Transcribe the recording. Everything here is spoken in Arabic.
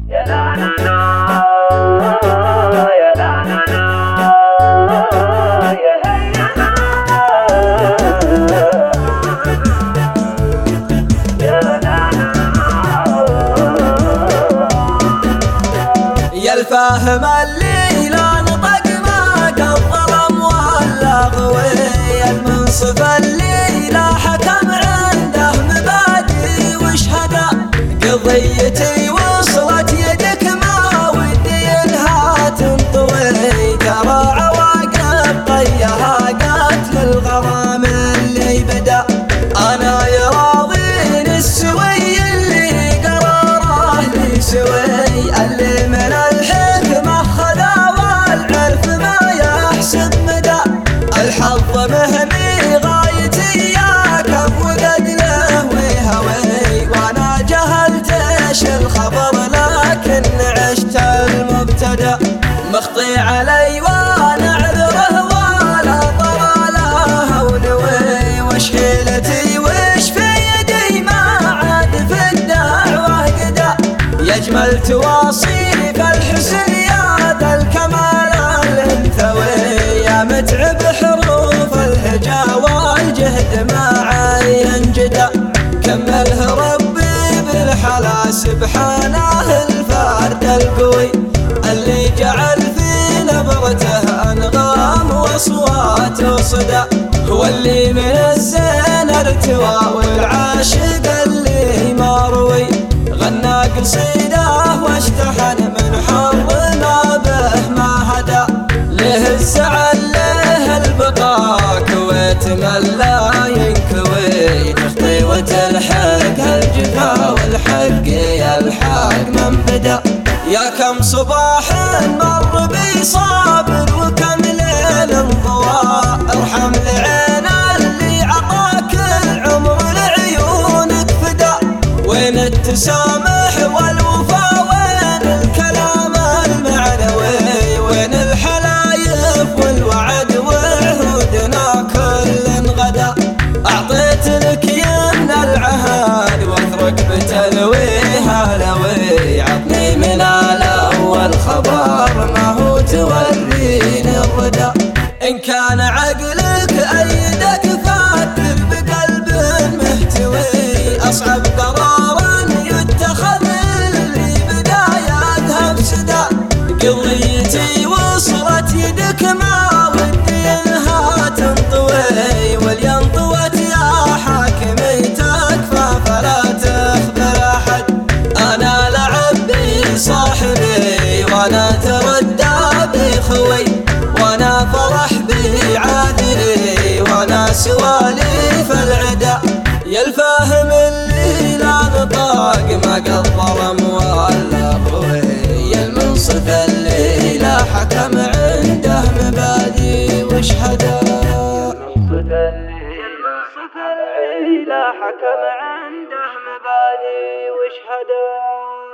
يا لا لا لا يا لا لا لا يا هيا يا لا لا يا الفاهم اللي لا نطق ما قد ظلم ولا غوي، يا المنصف اللي لا حكم عنده مبادئ وشهداء، قضيتي وصلت يدك ما ودي انها تنطوي، ترى عواقب طيها قتل الغرام اللي بدا. انا يا راضين السوي اللي قراره لي سوي، اللي من الحكمة خذا والعرف ما يحسب مدى، الحظ مهني غايتي ياك وقد له وهوي، وانا جهلت ايش الخبر لكن عشت المبتدا، مخطي علي وانا اعذره ولا ضلاله ونوي، وش حيلتي وش في يدي ما عاد في الدعوة قدا، يجمل تواصيف الحسن يا ذا الكمال الانثوي، يا متعب حروف الهجا والجهد ما عين جدا، كمله ربي بالحلا سبحانه الفارد القوي، اللي جعل في نبرته انغام واصوات وصدى، هو اللي من الزين ارتوى والعاشق اللي ما روي، غنى قصيده واشتحن من حر ما به ما هدى، له الزعل له البقاء كويت من لا ينكوي، تخطي وتلحق هالجفا والحق يلحق من بدا، يا كم صباح مر بي صابر وكم ليل انضوى، ارحم العين اللي عطاك العمر لعيونك فدا، وين التسامح والوفا وين الكلام المعنوي، وين الحلايف والوعد وعهودنا كل غدا، اعطيت لك يمن العهد واثرك بتلويها لوي، عطني من الاول خبر ما هو توريني الردى، ان كان عقلك ايدك فكر بقلب مهتوي، اصعب قرار يتخذ اللي بدايتها بسدا، قضيتي وصلت يدك ما ودي انها تنطوي، والينطوت يا حاكمي تكفى فلا تخبر احد، انا لعبي صاحبي وانا تردى بخوي، وانا فرح بي عادلي وانا سواليف العدا، يا الفاهم اللي لا نطاق ما قد ظلم ولا غوي، يا المنصف اللي لا حكم عنده مبادئ وشهدا، المنصف اللي لا حكم عنده مبادئ وشهدا.